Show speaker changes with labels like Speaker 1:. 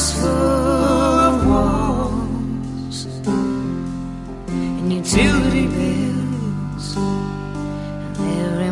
Speaker 1: house full of walls and utility bills, and every